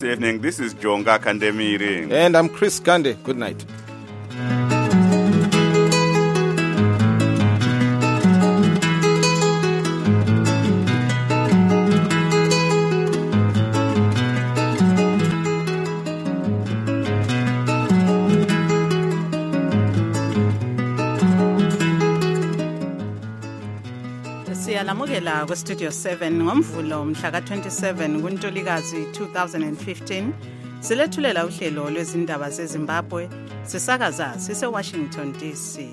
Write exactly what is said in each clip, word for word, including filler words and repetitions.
Good evening, this is Jonga Kandemiri. And I'm Chris Kande. Good night. Siyalamukela ku Studio seven ngomvulo mhla ka twenty-seven kuNtulikazi two thousand fifteen silethulela uhlelo lwezindaba zeZimbabwe sisakaza sise Washington D C.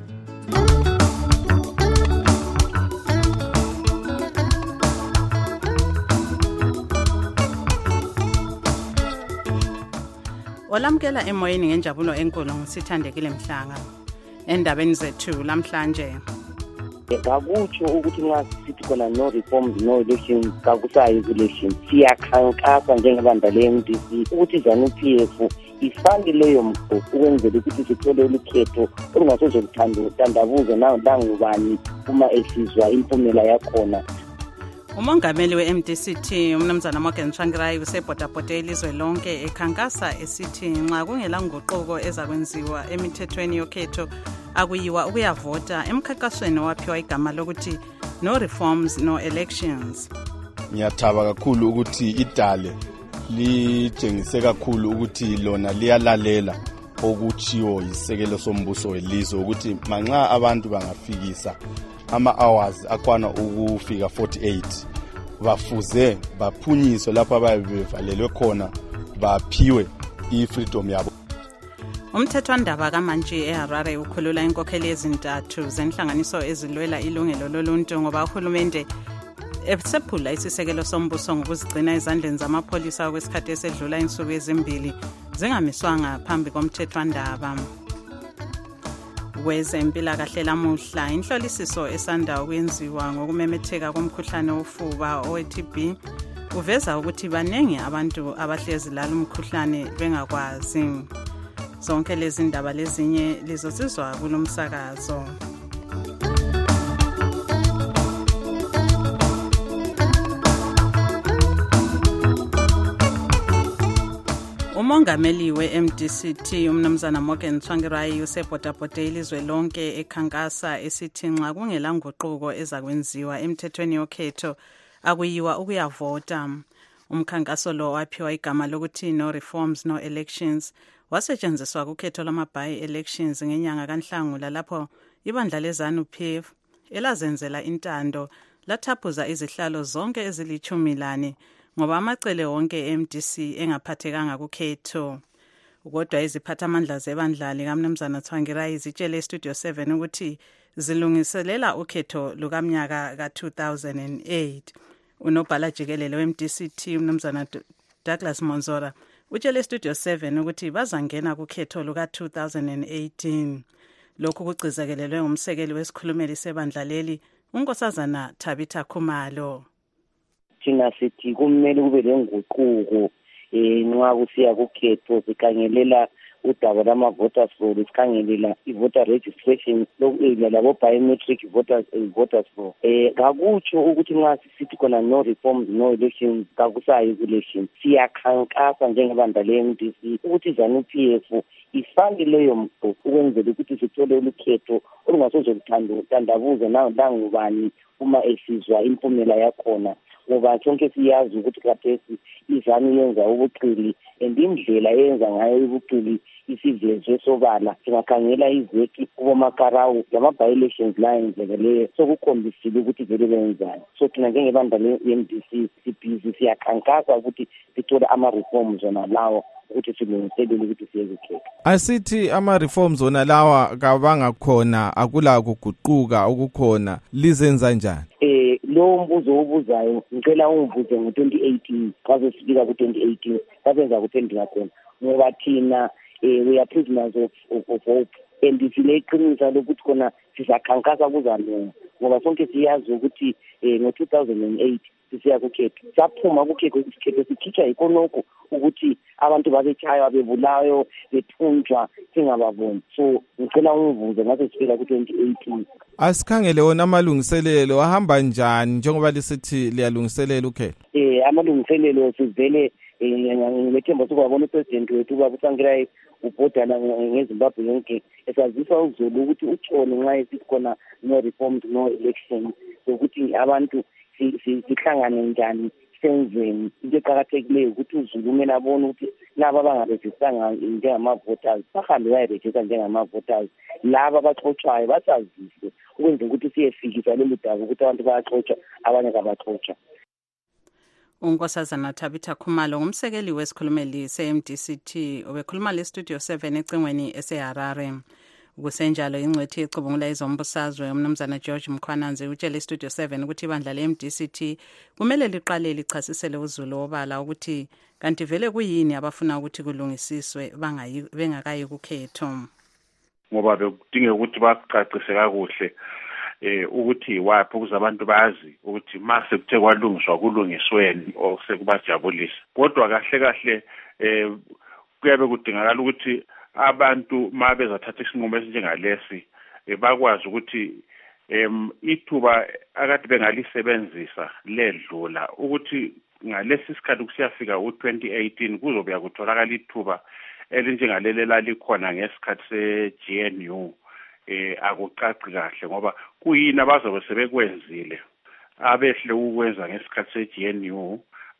Olamkela emoyeni ngenjabulo enkulu ngisithandekile Mhlanga endabeni zethu lamhlanje. Kakutsho ukuthi nxa sithi khona no reforms no elections kakusayi election siyakhankasa njengebandla le-M D C ukuthi ZANU-P F ifake leyo mgo ukwenzela ukuthi sithole ukhetho olungasozokutandabuza nangubani uma esizwa impumela yakhona. Umongameli we-M D C T umnumzana Morgan Tsvangirai usebhodabhode ilizwe lonke ekhankasa esithi nxa kungela nguquko ezakwenziwa emithethweni yokhetho akuyiwa ukuyavota emkhankasweni waphiwa igama lokuthi no reforms no elections. Ngiyathaba kakhulu ukuthi idale litshengise kakhulu ukuthi lona liyalalela okutshiwo yisekelo sombuso welizwe ukuthi manxa abantu bangafikisa ama hours akwana ukufika forty-eight bafuze baphunyiswe lapha ababevalelwe khona baphiwe i-freedom yabo. Umthethwandaba kaMantshi eHarare ukhulula inkokheli ezintathu zenhlanganiso ezilwela ilungelo loluntu ngoba uhulumende esephula isisekelo sombuso ngokuzigcina ezandleni zamapholisa okwesikhathi esedlula insuku ezimbili zingamiswanga phambi komthethwandaba. Wezempilakahle lamuhla inhlolisiso esanda ukwenziwa ngokumemetheka komkhuhlane wofuba owe-T B uveza ukuthi banengi abantu abahlezi lalo umkhuhlane bengakwazi. Zonke lezi ndaba lezinye lizosizwa kulomsakazo. Umongameli we-M D C T umnumzana Morgan Tsvangirai usebhodabhode ilizwe lonke ekhankasa esithi nxa kungela nguquko ezakwenziwa emthethweni yokhetho akuyiwa ukuyavota. Umkhankaso lo waphiwa igama lokuthi no reforms no elections wasetshenziswa kukhetho lwama-by-elections ngenyanga kaNhlangula lapho ibandla le-ZANU-P F elazenzela intando lathaphuza izihlalo zonke ezilithumi lane ngoba amacele wonke e-M D C engaphathekanga kukhetho. Kodwa iziphathamandla zebandla likaMnumzana Tsvangirai zitshele eStudio seven ukuthi zilungiselela ukhetho lukamnyaka ka two thousand eight. Unobhala jikelele we-M D C T umnumzana Douglas Monzora utshele eStudio seven ukuthi bazangena kukhetho luka two thousand eighteen. Lokhu kucizelelwe ngumsekeli wesikhulumeli sebandla leli uNkosazana Tabitha Khumalo. Thina sithi kumele kube lenguquko eh nxa kusiya kukhetho sikhangelela udaba lama-voters roll sikhangelela i-voter registration labo biometric voters voters roll. Eh kakutsho ukuthi nxa sithi khona no reforms no elections kakusayi election siyakhankasa njengebandla le-M D C ukuthi ZANU-P F ifake leyo mgo ukwenzela ukuthi sithole ukhetho olungasozokutandabuza nangubani uma esizwa impumela yakhona. Ngoba sonke siyazi ukuthi kathesi izanu yenza ubuqili and indlela yenza ngayo ubuqili isivezwe sobala singakhangela izeki kubomakarawu lama-by-elections la yenzeka leyo sokukhombisile ukuthi vele benzani. So thina njengebandla le-M D C sibhizi siyakhankasa ukuthi sithole ama-reforms wona lawo ukuthi silungiselele ukuthi siye kukhetho. Asithi ama-reforms wona lawa kabangakhona akula kuguquka okukhona lizenza njani? Eh lo mbuzo obuzayo ngicela ungibuze ngo twenty eighteen kaze sifika ku twenty eighteen sabenza kuphendula khona ngoba thina eh we are prisoners of, of, of hope and sineqiniso lokuthi khona sisakhankasa kuzalunga ngoba sonke siyazi ukuthi eh ngo two thousand eight sisiya kukhetho saphuma kukhetho isikhetho sikhitsha ikonoko ukuthi abantu babetshaywa bebulayo bethunjwa singababoni. So ngicela ungibuze ngathi sifika ku twenty eighteen. Asikhangele wona amalungiselelo ahamba njani njengoba lisithi liyalungiselela ukhetho? Eh amalungiselelo sivele ngethemba sokwabona upresident wethu ubaba uSangirai ubhodana ngeZimbabwe yonke esazisa uZulu ukuthi utshone nxa esithi khona no reforms no election ukuthi abantu sihlangane njani senzeni. Into eqakathekileyo ukuthi uZulu kumele abone ukuthi laba abangarejistanga njengama-voters bahambe bayarejista njengama-voters, laba abaxotshwayo basazise ukwenzela ukuthi siyefikisa lolu daba ukuthi abantu bayaxotshwa abanye kabaxotshwa. uNkosazana Thabitha Khumalo ngumsekeli wesikhulumeli se-M D C T obekhuluma le-Studio seven ecingweni eseHarare. Kusenjalo ingcwethi ecubungula izombusazwe umnumzana George Mkhwananzi utshele i-Studio seven ukuthi ibandla le-M D C T kumele liqale lichasisele uZulu obala ukuthi kanti vele kuyini abafuna ukuthi kulungisiswe bengakayi kukhetho, ngoba bekudinga ukuthi baqaqise kakuhle eh ukuthi waphi ukuze abantu bazi ukuthi mase kuthe kwalungiswa kulungisweni osekubajabulisa. Kodwa kahle kahle eh kuyabe kudingakala ukuthi abantu mabe zathatha isinqumo esinjengalesi bakwazi ukuthi em ithuba akade bengalisebenzisa ledlula ukuthi ngalesi sikhathi kusiyafika u twenty eighteen kuzobuya kutholakala ithuba elinjengalele lalikhona ngesikhathi se-G N U. eh akucaci kahle ngoba kuyini abazobe sebekwenzile abehle ukwenza ngesikhathi se-G N U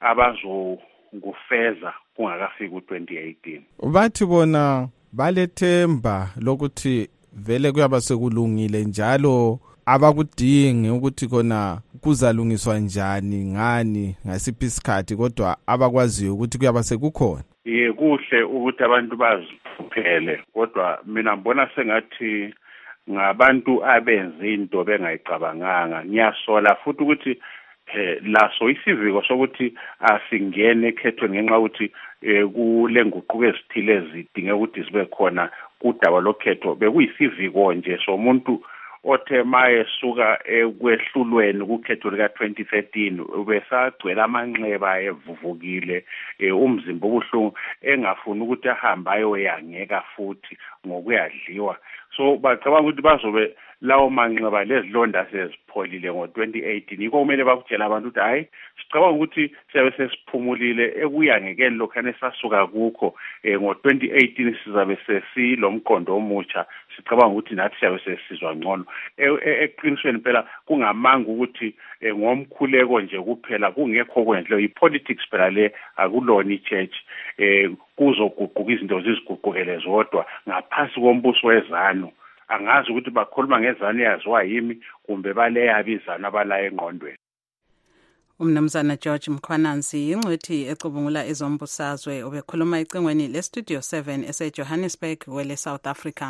abazokufeza kungakafiki u twenty eighteen. Bathi bona balethemba lokuthi vele kuyaba sekulungile njalo abakudingi ukuthi kona kuzalungiswa njani ngani ngasiphi isikhathi, kodwa abakwaziyo ukuthi kuyaba sekukhona. Ye kuhle ukuthi abantu baziphele, kodwa mina ngibona sengathi ngabantu abenze into bengayicabanganga. Ngiyasola futhi ukuthi eh laso isiviko sokuthi asingene ekhethweni ngenxa ukuthi kule nguquko ezithile ezidinga ukuthi sibe khona kudaba lokhetho bekuyisiviko nje somuntu othe maye suka ekwehlulweni kukhetho lika twenty thirteen ubesagcwela amanxeba evuvukile umzimba obuhlungu engafuni ukuthi ahambe ayoyangeka futhi ngokuyadliwa. So bacabanga ukuthi bazobe lawo manxeba lezilonda sezipholile ngo twenty eighteen. Yiko kumele bakutshela abantu ukuthi hayi sicabanga ukuthi siyabe sesiphumulile ekuyangekeni lokhane esasuka kukho ngo twenty eighteen sizabe sesilomqondo omutsha, sicabanga ukuthi nathi siyabe sesizwa ngcono. Eqinisweni phela kungamanga ukuthi ngomkhuleko nje kuphela kungekho kwendle ipolitics phela le akulona ichurch eh kuzoguquka izinto ziziguqukele zodwa ngaphansi kombuso wezanu. Angazi ukuthi bakhuluma ngezanu yaziwa yimi kumbe baleyabizana abala engqondweni. Umnumzana George Mkhwananzi ingcwethi ecubungula izombusazwe obekhuluma ecingweni le-Studio seven ese-Johannesburg wele South Africa.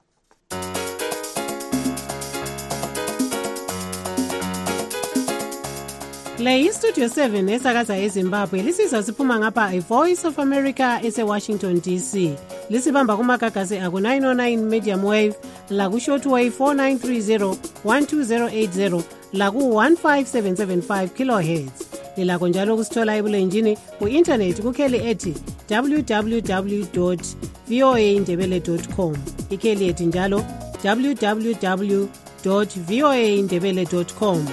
Le iStudio seven esakaza eZimbabwe lisizwa siphuma ngapha iVoice of America ese-Washington D C. Lisibamba kumagagasi aku nine oh nine medium wave, laku shortwave four nine three zero one two zero eight zero, laku one five seven seven five kilohertz. Lilakho njalo kusithola ebulenjini ku-internet kukheli ethi w w w dot v o a ndebele dot com. Ikheli ethi njalo w w w dot v o a ndebele dot com.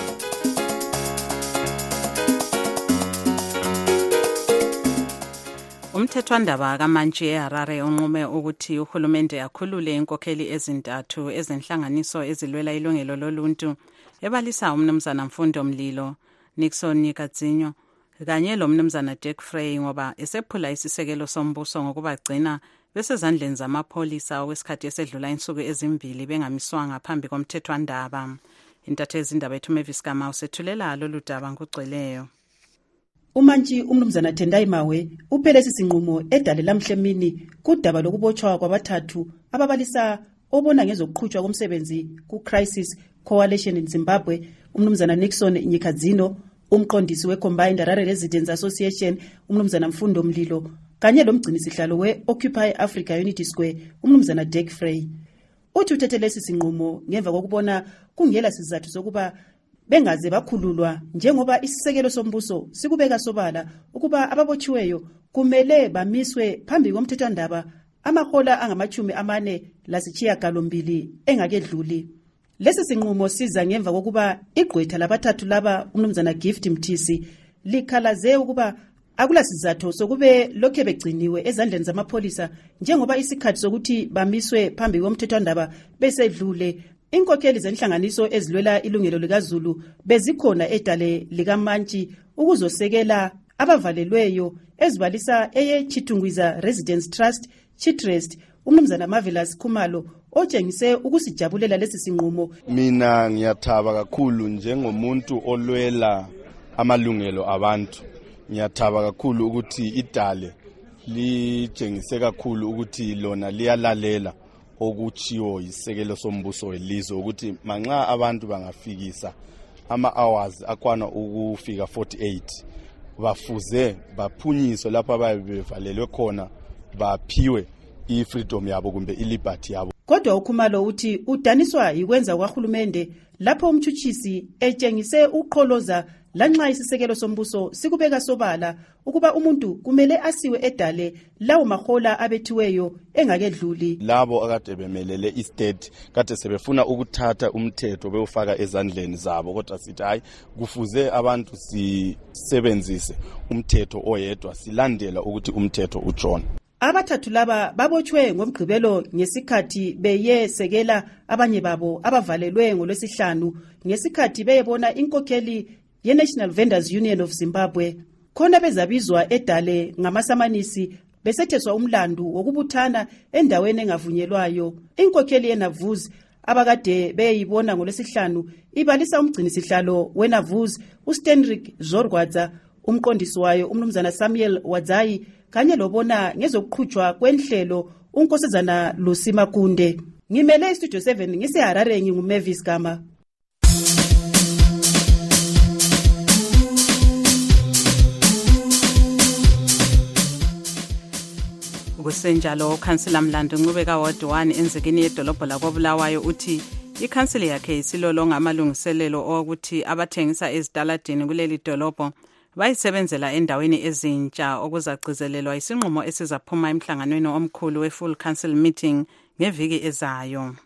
Umthethwandaba kaMantshi eHarare unqume ukuthi uhulumende akhulule inkokheli ezintathu ezenhlanganiso ezilwela ilungelo loluntu ebalisa umnumzana Mfundo Mlilo, Nixon Nyikadzinyo kanye lo mnumzana Dirk Frey ngoba esephula isisekelo sombuso ngokubagcina besezandleni zamapholisa okwesikhathi esedlula insuku ezimbili bengamiswanga phambi komthethwandaba. Intatheli izindaba ethu Mavis Kama usethulela lolu daba ngokugcweleyo. uMantshi umnumzana Tendai Mawe uphele sisinqumo edale lamhlemini kudaba lokubotshwa kwabathathu ababalisa obona ngezokuqhutshwa komsebenzi ku-Crisis Coalition in Zimbabwe, umnumzana Nixon Nyikadzino, umqondisi we-Combined Harare Residents Association, umnumzana Mfundo Mlilo, kanye lomgcinisihlalo we-Occupy Africa Unity Square, umnumzana Dirk Frey. Uthi uthethele sisinqumo ngemva kokubona kungela sizathu sokuba bengaze bakhululwa njengoba isisekelo sombuso sikubeka sobala ukuba ababotshiweyo kumele bamiswe phambi komthethwandaba amahola angamachumi amane lasitshiya galombili engakedluli. Lesi sinqumo siza ngemva kokuba igqwetha labathathu laba umnumzana Gift Mthisi likhalaze ukuba akulasizatho sokube lokhe begciniwe ezandleni zamapholisa njengoba isikhathi sokuthi bamiswe phambi komthethwandaba besedlule. Inkokheli zenhlanganiso ezilwela ilungelo likaZulu bezikhona edale likaMantshi ukuzosekela abavalelweyo ezibalisa eye Chitungwiza Residence Trust Chitrust. Umnumzana Marvelous Khumalo otshengise ukusijabulela lesi sinqumo. Mina ngiyathaba kakhulu njengomuntu olwela amalungelo abantu. Ngiyathaba kakhulu ukuthi idale litshengise kakhulu ukuthi lona liyalalela okuchiwo isekelo sombuso welizwe ukuthi manxa abantu bangafikisa ama hours akwana ukufika forty-eight bafuze baphunyiswe lapha ababevalelwe khona baphiwe i-freedom yabo kumbe i-liberty yabo. Kodwa uKhumalo uthi udaniswa yikwenza kwaHulumende lapho umthuthisi etshengise uqholoza lanxa isisekelo sombuso sikubeka sobala ukuba umuntu kumele asiwe edale lawo mahola abethiweyo engakedluli. Labo akade bemelele istate kade sebefuna ukuthatha umthetho bewufaka ezandleni zabo, kodwa sithi hayi kufuze abantu sisebenzise umthetho oyedwa silandela ukuthi umthetho utshona. Abathathu laba babotshwe ngomgqibelo ngesikhathi beyesekela abanye babo abavalelwe ngolwesihlanu ngesikhathi beyebona inkokheli ye-National Vendors Union of Zimbabwe. Khona bezabizwa edale ngamasamanisi besetheswa umlandu wokubuthana endaweni engavunyelwayo. Inkokheli yeNavuz abakade beyibona ngolwesihlanu ibalisa umgcinisihlalo weNavuz uStenrick Zorgwadza, umqondisi wayo umnumzana Samuel Wadzayi kanye lobona ngezokuqhutshwa kwenhlelo unkosazana Lucy Makunde. Ngimele iStudio seven ngiseHarare nginguMavis Gama. Kusenjalo uKhansila Mlando Ncubeka Ward one enzekeni yedolobho lakoBulawayo uthi ikhansili yakhe isilolonga amalungiselelo okuthi abathengisa ezitaladini kuleli dolobho bayisebenzela endaweni ezintsha okuzagcizelelwa isinqumo esizaphuma emhlanganweni omkhulu we-full council meeting ngeviki ezayo.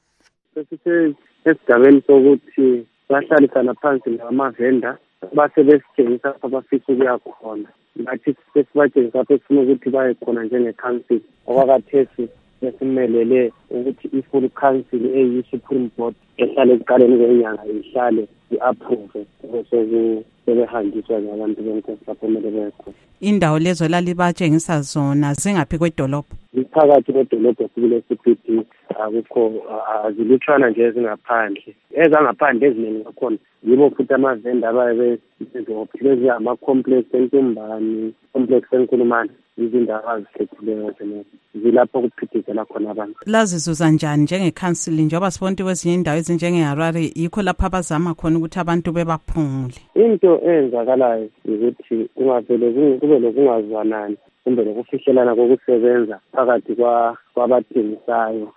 Sesithe esigabeni sokuthi bahlalisana phansi namavenda basebesithengisa abafisa ukuya khona. Bathi sesibatshengisa lapho sifuna ukuthi baye khona njenge-council okwakathesi esimelele ukuthi i-full council eyi-supreme board ehlale ekuqaleni kwenyanga ihlale i-approve bese sebehanjiswa ngabantu benkosi lapho kumele beye khona. Indawo lezo lalibatshengisa zona zingaphi kwedolobho? Ziphakathi kwedolobho sikule C P D, akukho azilutshwana nje ezingaphandle. Ezangaphandle eziningi kakhona yibo futhi amavenda abaye bezopheleza ama-complex eNtumbani, complex eNkulumane, izindawo azikhethileyo zona zilapho kuphithizela khona abantu. Lazizuza njani njengekhansili njengoba sibonke kwezinye indawo ezinjengeHarare yikho lapho abazama khona ukuthi abantu bebaphumule? Into eyenzakalayo ukuthi kungavele kube lokungazwanani kumbe lokufihlelana kokusebenza phakathi kwabathengisayo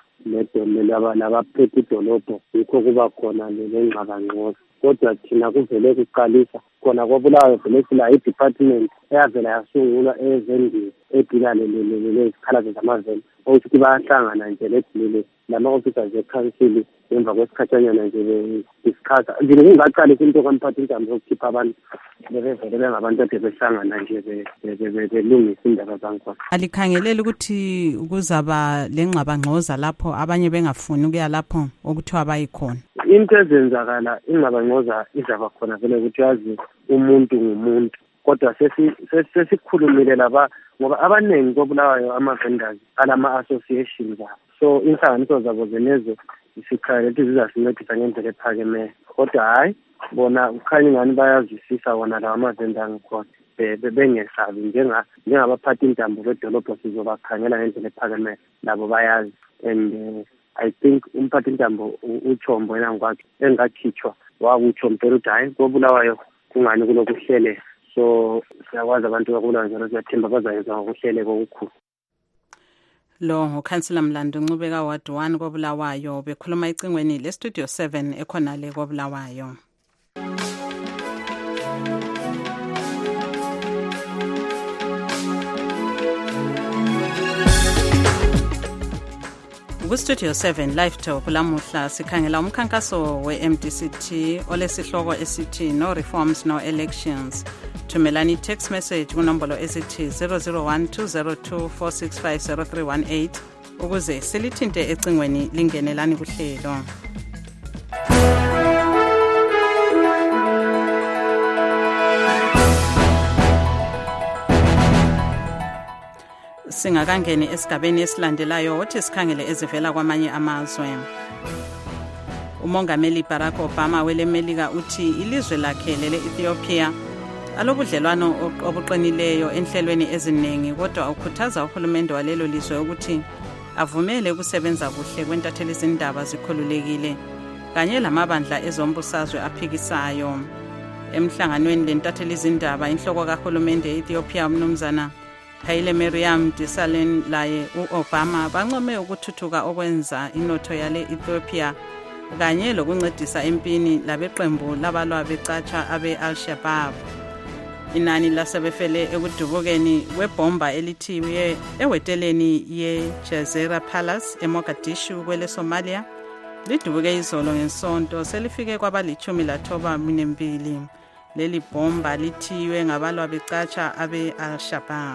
labaphethe idolobho, yikho kuba khona lengxabangxoza. Kodwa thina kuvele kuqalisa khona kwaBulawayo vele sila i-department eyavela yasungulwa ezendini edila lezikhalazo zamaveni ukuthi bayahlangana nje ledilile lama-officers e-council emva kwesikhathanyana nje be-discussa nje kungaqalisa into kamphathi intambo yokukhipha abantu bevele bengabantu ade behlangana nje belungisa indaba zangikhona. Alikhangeleli ukuthi kuzaba lengxabangxoza lapho abanye bengafuni ukuya lapho okuthiwa bayikhona? Into ezenzakala ingxabangxoza izaba khona vele ukuthi yazi umuntu ngumuntu, kodwa sesikhulumile laba ngoba abaningi koBulawayo ama-vendors alama-associations abo, so inhlanganiso zabo zenezo zisikhayo ukuthi zizasincedisa ngendlela ephakemeyo. Kodwa hhayi bona kukhanya ingani bayazwisisa wona lawa ama-vendor angikhona bengesabi njengabaphathi intambo bedolobho sizobakhangela ngendlela ephakemeyo labo bayazi. And I think umphathi intambo uThombo yena ngokwakhe engakhitshwa wakutsho mpela ukuthi hayi koBulawayo kungani kulokuhlele, so siyakwazi abantu bakubulawayo njalo siyathemba bazayenza ngokuhlele kokukhulu. Lo ngukhansila Mlando Ncubeka Ward one koBulawayo bekhuluma icingweni leStudio seven ekhona le koBulawayo. Ku-Studio seven Live Talk lamuhla sikhangela umkhankaso we-M D C T olesihloko esithi No Reforms No Elections thumelani text message kunombolo esithi zero zero one two zero two four six five zero three one eight ukuze silithinte ecingweni lingenelani kuhlelo. Singakangeni esigabeni esilandelayo wothi sikhangele ezivela kwamanye amazwe. Umongameli Barack Obama wele Melika uthi ilizwe lakhe lele Ethiopia alobudlelwano obuqinileyo enhlelweni eziningi, kodwa ukhuthaza uhulumende walelo lizwe ukuthi avumele ukusebenza kuhle kwentatheli izindaba zikhululekile kanye lamabandla ezombusazwe aphikisayo. Emhlanganweni lentatheli izindaba inhloko kahulumende e-Ethiopia umnumzana Haile Mariam Desalegn laye u-Obama bancome ukuthuthuka okwenza inotho yale Ethiopia kanye lokuncedisa empini labeqembu labalwa becatsha abe-Al-Shabaab. Inani lasebefele ekudubukeni kwebomba elithiwe eweteleni ye-Jazeera Palace eMogadishu kwele Somalia lidubuke izolo ngesonto selifike kwabalichumi lathoba minembili. Leli bomba lithiwe ngabalwa becatsha abe-Al-Shabaab.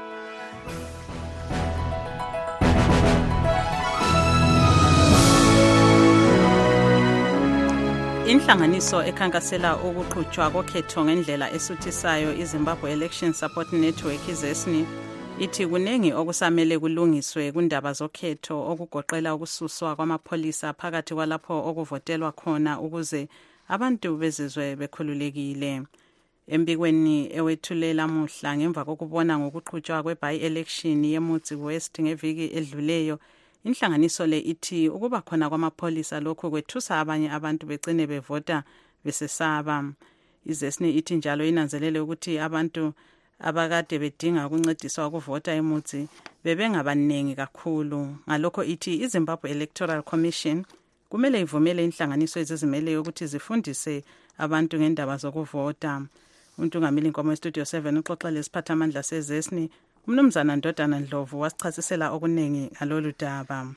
Inhlanganiso ekhankasela ukuqhutshwa kokhetho ngendlela esuthisayo iZimbabwe Election Support Network izesni ithi kunengi okusamele kulungiswe kundaba zokhetho okugoqela ukususwa kwamapholisa phakathi kwalapho okuvotelwa khona ukuze abantu bezizwe bekhululekile. Embikweni ewethulela muhla ngemva kokubona ngokuqhutshwa kwe-by-election yeMutsi West ngeviki edluleyo, inhlanganiso le ithi ukuba khona kwamapholisa lokho kwethusa abanye abantu begcine bevota besesaba. Izesni ithi njalo inanzelele ukuthi abantu abakade bedinga ukuncediswa ukuvota eMutsi bebengabanengi kakhulu. Ngalokho ithi iZimbabwe Electoral Commission kumele ivumele inhlanganiso ezizimele ukuthi zifundise abantu ngendaba zokuvota. Untungameli Nkomo Studio seven uxoxa lesiphathamandla sezesni umnumzana Ndodana Ndlovu wasichasisela okunengi ngalolu daba.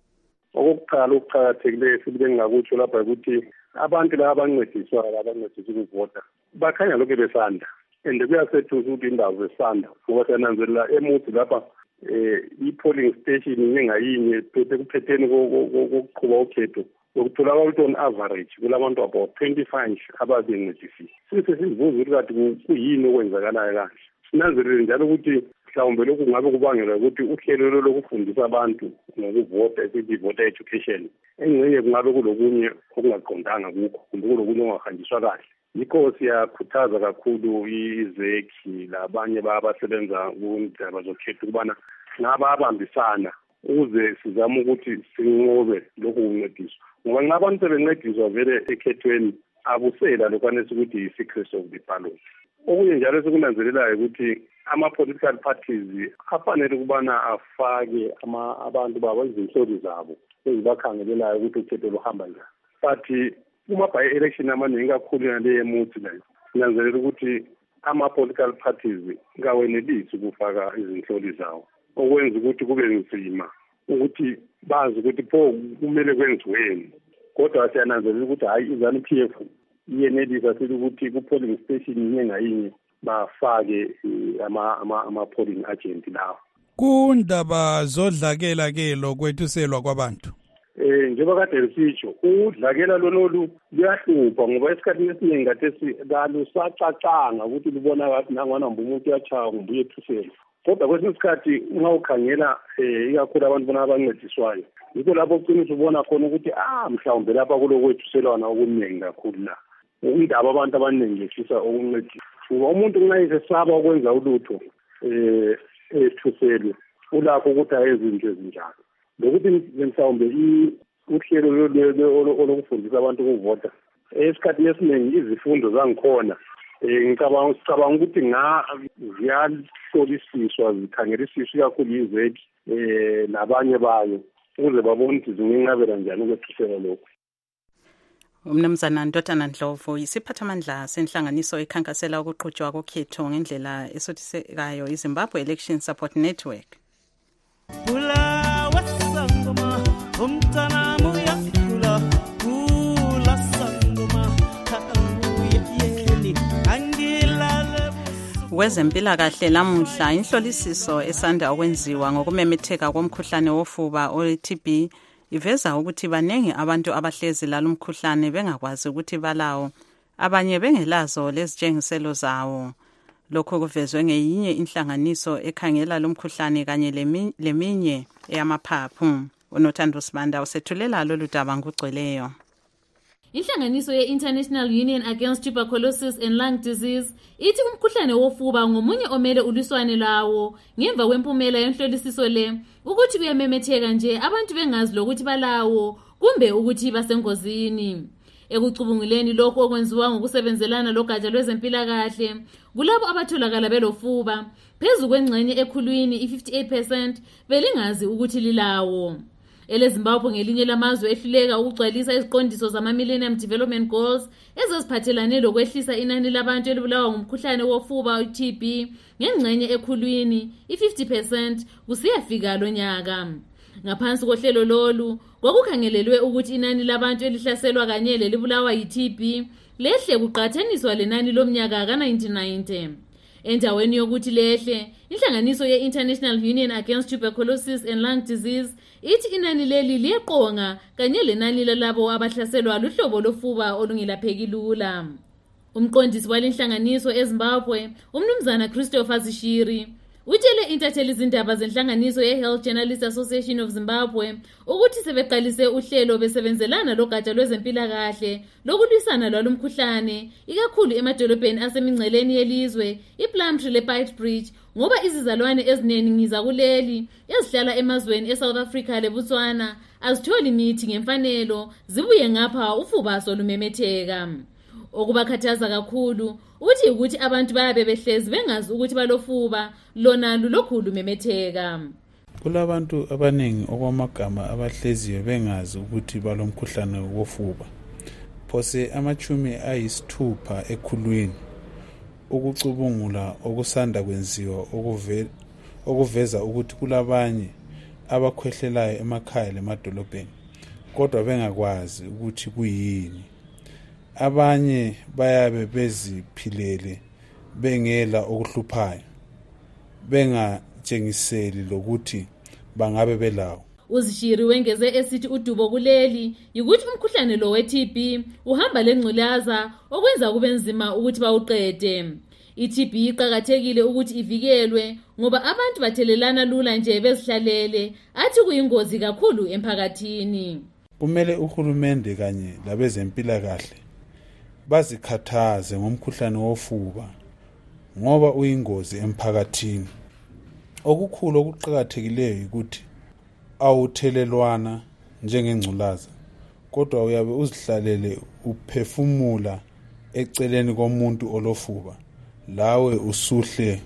Okokuqala ukuqhakathekileyo sibe ngakutsho lapha ukuthi abantu laba abancediswa abancediswa ukuvota bakhanya lokho besanda and kuyasethusa ukuthi indawo zesanda ngoba siyananzelela eMutsi lapha eh i-polling station inye ngayinye phethe kuphetheni kokuqhuba ukhetho ukuthola ukuthi on average kulabantu about twenty-five ababencedisile. Sise sizibuza ukuthi kade kuyini okwenzakalayo kahle. Sinanzelele njalo ukuthi mhlawumbe lokhu kungabe kubangelwa ukuthi uhlelo lokufundisa abantu ngokuvota esithi voter education engcenye kungabe kulokunye okungaqondanga kukho kumbe kulokunye okungahanjiswa kahle. Yikho siyakhuthaza kakhulu izekhi labanye babasebenza kundaba zokhetho ukubana ngaba abambisana ukuze sizame ukuthi sinqobe lokhu kuncediswa. Ngoba nxa abantu sebencediswa vele ekhethweni abusela lokwanisa ukuthi yi-secret of the ballot. Okunye njalo sekunanzelelayo ukuthi ama-political parties afanele ukubana afake abantu babo izinhloli zabo ezibakhangelelayo ukuthi ukhetho luhamba njani. But kuma-by-election amaningi kakhulu nale eMutsi leyo sinanzelela ukuthi ama-political parties kawenelisi ukufaka izinhloli zawo, okwenza ukuthi kube nzima ukuthi bazi ukuthi pho kumele kwenziweni. Kodwa siyananzelela ukuthi hayi iZANU-P F iyenelisa sithi ukuthi ku-polling station inye ngayinye bafake ama-polling agent lawo. Kundaba zodlakela ke lokwethuselwa kwabantu eh njengoba kade lisitsho udlakela lonolu luyahlupha ngoba esikhathini esiningi kade silusacacanga ukuthi libona ngathi nangona umuntu uyachaya kumbe uyethusela. Kodwa kwesinye isikhathi uma ukhangela eh ikakhulu abantu bona abancediswayo yikho lapho uqinisa ubona khona ukuthi ah mhlawumbe lapha kulokwethuselwana okuningi kakhulu la indaba abantu abaningi lefisa ukuncedisa. Uba umuntu nxa esesaba ukwenza ulutho eh ethuselwe ulakho ukuthi ayezinto ezinjalo. Lokuthi mhlawumbe uhlelo olokufundisa abantu ukuvota esikhathini esiningi izifundo zangikhona ngicabanga sicabanga ukuthi nga ziyahlolisiswa zikhangelisiswa kakhulu izeki eh nabanye bayo ukuze babone ukuthi zingenqabela njani ukwethusela lokho. Umnumzana Ndodana Ndlovu yisiphathamandla senhlanganiso ekhankasela ukuqhutshwa kokhetho ngendlela esothisekayo iZimbabwe Election Support Network. wezempilakahle lamuhla inhlolisiso esanda ukwenziwa ngokumemetheka komkhuhlane wofuba o-T B iveza ukuthi baningi abantu abahlezi lalo mkhuhlane bengakwazi ukuthi balawo, abanye bengelazo lezitshengiselo zawo. Lokho kuvezwe ngeyinye inhlanganiso ekhangela lo mkhuhlane kanye leminye eyamaphaphu. uNothando Sibanda usethulela lolu daba ngugcweleyo. Inhlanganiso ye-International Union Against Tuberculosis and Lung Disease ithi umkhuhlane wofuba ngomunye omele uliswane lawo ngemva kwempumela yenhlolisiso le ukuthi uyamemetheka nje abantu bengazi lokuthi balawo kumbe ukuthi basengozini. Ekucubunguleni lokho okwenziwa ngokusebenzelana logatsha lwezempilakahle kulabo abatholakala belofuba phezu kwengxenye ekhulwini i-fifty-eight percent belingazi ukuthi lilawo. EleZimbabwe ngelinye lamazwe ehluleka ukugcwalisa iziqondiso zama-Millennium Development Goals ezaziphathelane lokwehlisa inani labantu elibulawa ngumkhuhlane wofuba i-T B ngengxenye ekhulwini i-fifty percent kusiyafika lo nyaka. Ngaphansi kohlelo lolu kwakukhangelelwe ukuthi inani labantu elihlaselwa kanye lelibulawa yi-T B lehle kuqhathaniswa lenani lomnyaka ka-nineteen ninety. Endaweni yokuthi lehle, inhlanganiso ye-International Union Against Tuberculosis and Lung Disease ithi inani leli liyeqonga kanye lenani lalabo abahlaselwa luhlobo lofuba olungilapheki lula. Umqondisi walenhlanganiso eZimbabwe, umnumzana Christopher Zishiri, utshele intatheli izindaba zenhlanganiso ye-Health Journalists Association of Zimbabwe ukuthi sebeqalise uhlelo besebenzelana logatsha lwezempilakahle lokulwisana lwalo mkhuhlane ikakhulu emadolobheni asemingceleni yelizwe iPlumtree leBeitbridge ngoba izizalwane eziningi zakuleli ezihlala emazweni eSouth Africa leBotswana azitholi imithi ngemfanelo zibuye ngapha ufuba solumemetheka. Okubakhathaza kakhulu uthi ukuthi abantu bayabe behlezi bengazi ukuthi balofuba lona lulokhulu memetheka. Kulabantu abaningi okwamagama abahleziyo bengazi ukuthi balomkhuhlane wofuba. Phose amachumi ayisithupha ekhulwini ukucubungula okusanda kwenziwa okuve okuveza ukuthi kulabanye abakhwehlelayo emakhaya lemadolobheni kodwa bengakwazi ukuthi kuyini. Abanye bayabe beziphilele bengela okuhluphayo bengatshengiseli lokuthi bangabe belawo. Uzishiri wengeze esithi udubo kuleli ukuthi umkhuhlane lo we-T B uhamba lengculaza okwenza kube nzima ukuthi bawuqede. I-T B iqhakathekile ukuthi ivikelwe ngoba abantu bathelelana lula nje bezihlalele athi kuyingozi kakhulu emphakathini. Kumele uhulumende kanye labezempilakahle bazikhathaze ngomkhuhlane wofuba ngoba uyingozi emphakathini. Okukhulu okuqhakathekileyo ukuthi awuthelelwana njengengculaza kodwa uyabe uzihlalele uphefumula eceleni komuntu olofuba lawe usuhle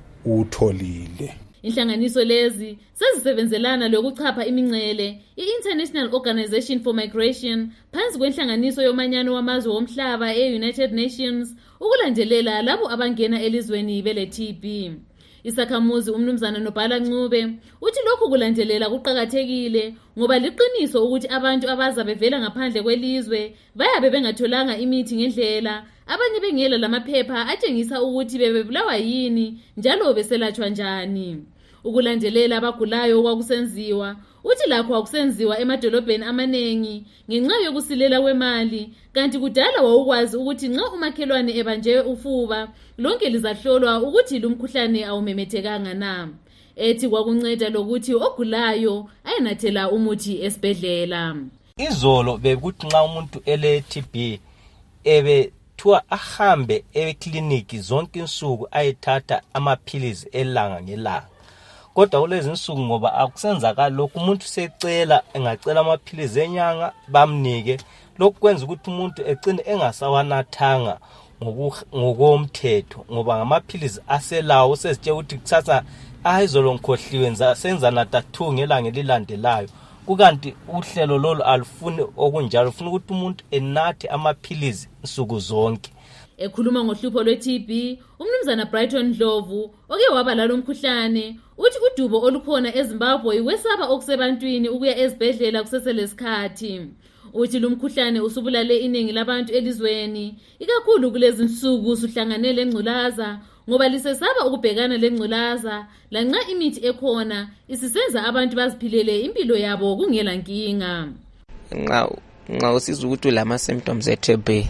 utholile. Inhlanganiso lezi sezisebenzelana lokuchapha imingcele i-International Organization for Migration phansi kwenhlanganiso yomanyano wamazwe womhlaba e-United Nations ukulandelela labo abangena elizweni bele-T B. Isakhamuzi umnumzana Nobhala Ncube uthi lokhu kulandelela kuqhakathekile ngoba liqiniso ukuthi abantu abaza bevela ngaphandle kwelizwe bayabe bengatholanga imithi ngendlela, abanye bengela lamaphepha atshengisa ukuthi bebebulawa yini njalo beselatshwa njani. Ukulandelela abagulayo kwakusenziwa uthi lakho akusenziwa emadolobheni amanengi ngenxa yokusilela kwemali, kanti kudala wawukwazi ukuthi nxa umakhelwane ebanje ufuba lonke lizahlolwa ukuthi lumkhuhlane awumemethekanga na. Ethi kwakunceda lokuthi ogulayo ayenathela umuthi esibhedlela. Izolo bekuthi nxa umuntu ele-T B ebe thuwa ahambe ekliniki zonke insuku ayethatha amaphilizi elanga ngelanga. Kodwa kulezi insuku ngoba akusenzakala lokhu, umuntu secela engacela amaphilizi enyanga bamnike, lokhu kwenza ukuthi umuntu ecine engasawanathanga ngokomthetho ngoba ngamaphilizi aselawo sesitshe ukuthi kusasa ayizolo ngikhohliwe nza senza nathathu ngelanga elilandelayo. Kukanti uhlelo lolu alufuni okunjalo, ufuna ukuthi umuntu enathe amaphilizi insuku zonke. Ekhuluma ngohlupho lwe-T B, umnumzana Brighton Ndlovu oke waba lalo mkhuhlane uthi udubo olukhona eZimbabwe wesaba okusebantwini ukuya ezibhedlela kuseselesikhathi. Uthi lumkhuhlane usubulale iningi labantu elizweni ikakhulu kulezi insuku suhlanganele engculaza ngoba lisesaba ukubhekana lengculaza lanxa imithi ekhona isisenza abantu baziphilele impilo yabo kungela nkinga. Nxa nxa usizwa ukuthi ulama symptoms e-T B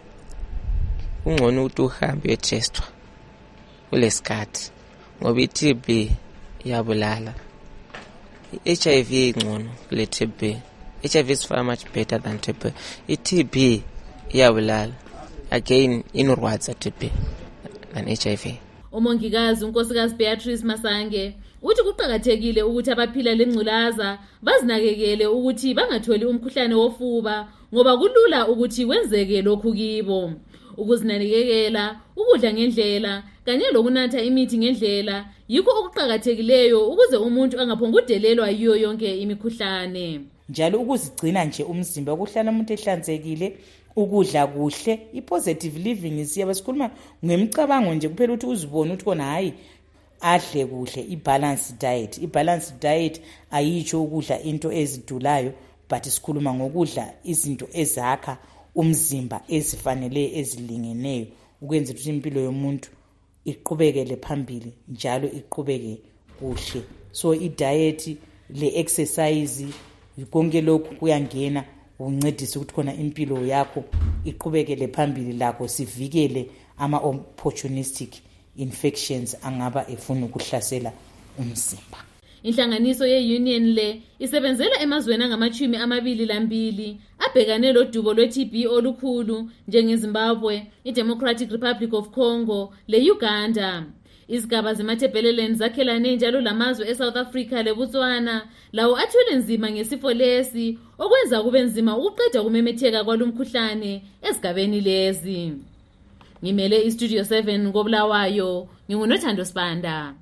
ungcono ukuthi uhambe uyetestwa kulesikhathi ngoba i-T B iyabulala. I-H I V ingcono kule T B. H I V is far much better than T B. I-T B iyabulala. Again, inorwadza T B than H I V. Umongikazi unkosikazi Beatrice Masange uthi kuqhakathekile ukuthi abaphila lengculaza bazinakekele ukuthi bangatholi umkhuhlane wofuba ngoba kulula ukuthi wenzeke lokhu kibo. Ukuzinakekela, ukudla ngendlela kanye lokunatha imithi ngendlela yikho okuqhakathekileyo ukuze umuntu angaphongudelelwa yiyo yonke imikhuhlane. Njalo ukuzigcina nje umzimba ukuhlala umuntu ehlanzekile, ukudla kuhle, i-positive living siyaba sikhuluma ngemicabango nje kuphela ukuthi uzibone ukuthi kona hayi adle kuhle, i-balanced diet. I-balanced diet ayitsho ukudla into ezidulayo, but sikhuluma ngokudla izinto ezakha umzimba ezifanele ezilingeneyo ukwenza ukuthi impilo yomuntu iqhubekele phambili njalo iqhubeke kuhle. So i-diet, le-exercise, konke lokhu kuyangena uncedise ukuthi khona impilo yakho iqhubekele phambili, lakho sivikele ama-opportunistic infections angaba efuna ukuhlasela umzimba. Inhlanganiso ye-Union le isebenzela emazweni angamachumi amabili lambili abhekane lodubo lwe-T B olukhulu njengeZimbabwe, i-Democratic Republic of Congo le-Uganda. Izigaba zemathebheleleni zakhelane njalo lamazwe eSouth Africa leBotswana lawo athwele nzima ngesifo lesi okwenza kube nzima ukuqeda kumemetheka kwalomkhuhlane esigabeni lezi. Ngimele iStudio seven ngobulawayo, ngingunothando Sibanda.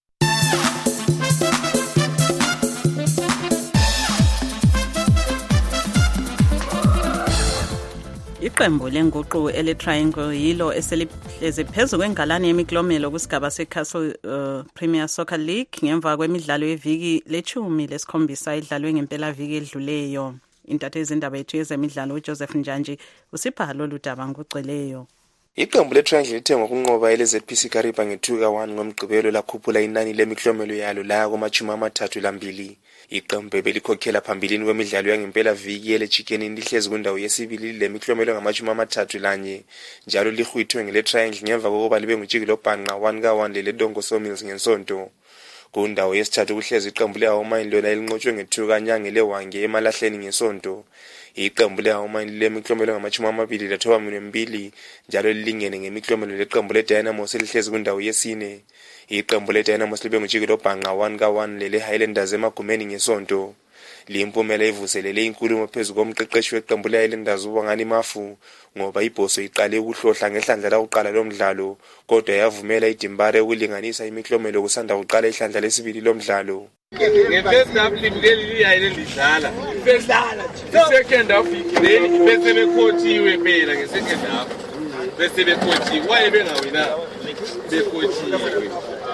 Iqembu lenguqu ele-Triangle yilo eselihleze phezu kwengalane yemiklomelo kusigaba se-Castle uh, Premier Soccer League ngemva kwemidlalo yeviki lechumi lesikhombisa idlalwe ngempela viki edluleyo. Intatheli indaba yethu yezemidlalo uJoseph Njanji usipha lolu daba ngokugcweleyo. Iqembu le-Triangle lithe ngokunqoba ele-Z P C Kariba nge-two ka one ngomgqibelo lakhuphula inani lemiklomelo yalo laya kumachumi amathathu lambili. Iqembu belikhokhela phambilini kwemidlalo yangempela viki ele-Chicken lihlezi kundawo yesibili lemiklomelo ngamachumi amathathu lanye njalo lihwithwe ngele-Triangle ngemva kokuba libe ngujikelo bhanqa one ka one lele-Dongo Sawmills ngensonto. Kundawo yesithathu kuhlezi iqembu le-Hawamine lona elinqotshwe nge-two kanyanga lewange emalahleni ngesonto. Iqembu le-Hawamine lemiklomelo ngamachumi amabili lethoba mbili njalo lilingene ngemiklomelo leqembu le-Dynamos elihlezi kundawo yesine. Iqembu le-Dynamos libe ngujikelo bhanqa one ka one lele-Highlanders emagumeni ngesonto. Limpumela ivuselele inkulumo phezu komqeqeshi weqembu le-Highlanders uBongani Mafu ngoba ibhoso iqale ukuhlohla ngehlandla lakuqala lomdlalo kodwa yavumela iDimbare ukulinganisa imiklomelo kusanda kuqala ihlandla lesibili lomdlalo. Nge-first half libukeli liyayi lelidlala bedlala i-second half igcine bese bekhotshiwe phela nge-second half bese bekhotshiwe waye bengawina bekhotshiwe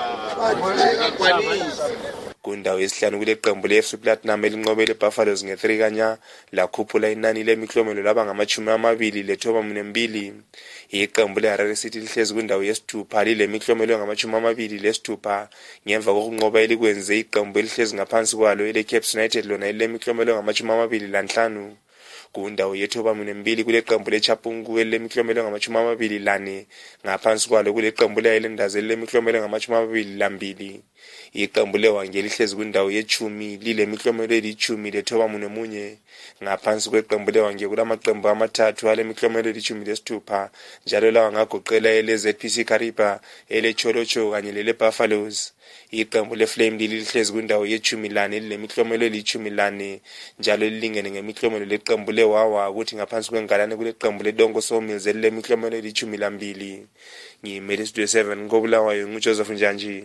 akwanisi. Kundawo yesihlanu kule qembu le-F C Platinum elinqobele Buffaloes nge-three kanya lakhuphula inani lemiklomelo laba ngamachumi amabili lethoba mbili. Iqembu le-Harare City lihlezi kundawo yesithupha lilemiklomelo ngamachumi amabili lesithupha ngemva kokunqoba elikwenze iqembu elihlezi ngaphansi kwalo ele-Caps United lona elilemiklomelo ngamachumi amabili lanhlanu. Kundawo yethoba mbili kule qembu le-Chapungu elilemiklomelo ngamachumi amabili lane ngaphansi kwalo kule qembu le-Highlanders elilemiklomelo ngamachumi amabili lambili. Iqembu lewange lihlezi kundawo yechumi lilemiklomelo elichumi lethoba munye ngaphansi kweqembu lewange kulamaqembu amathathu alemiklomelo elichumi lesithupha njalo lawa ngagoqela ele-Z P C Kariba, ele-Cholocho kanye lele-Buffaloes. Iqembu le-Flame lihlezi kundawo yechumi lane lilemiklomelo elichumi lane njalo lilingene ngemiklomelo leqembu leWawa ukuthi ngaphansi kwengalane kule qembu le-Dongo Sawmills elilemiklomelo elichumi lambili. Ngimele Studio seven ngobulawayo nguJoseph Njanji.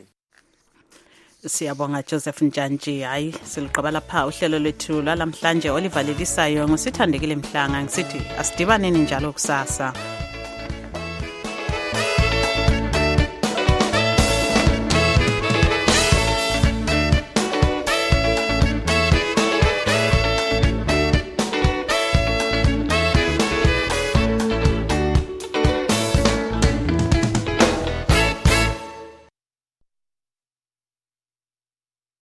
Siyabonga Joseph Njanji. Hayi siliqaba lapha uhlelo lwethu lalamhlanje olivalelisayo ngusithandekile Mhlanga ngisithi asidibaneni njalo kusasa.